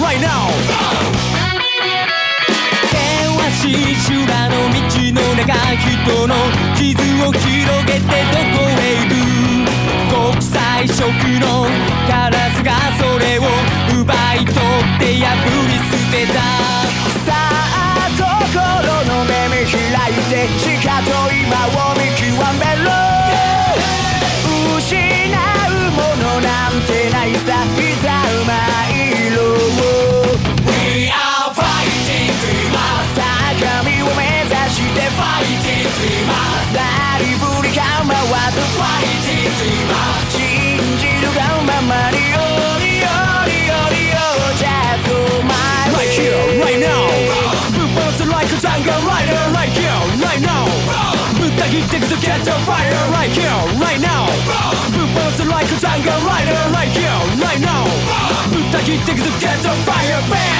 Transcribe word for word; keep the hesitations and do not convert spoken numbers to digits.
right now 険しい修羅の道の中人の傷を広げてどこへ行く国際色のカラスがそれを奪い取って破り捨てたさあ心の目見開いて地下と今を見極めろ失うものなんてないさいざ参ろう We are fighting dreamers 高みを目指して Fighting dreamers なりふり構わず Fighting dreamers 信じるがままによりよりよりよ Just go my way Right here, right now Bounce like a tango rider Right here, right now ぶった切ってくと Get the fire Right here, right now Bounce like a tango rider Right here, right now ぶった切ってくと Get the fire Bang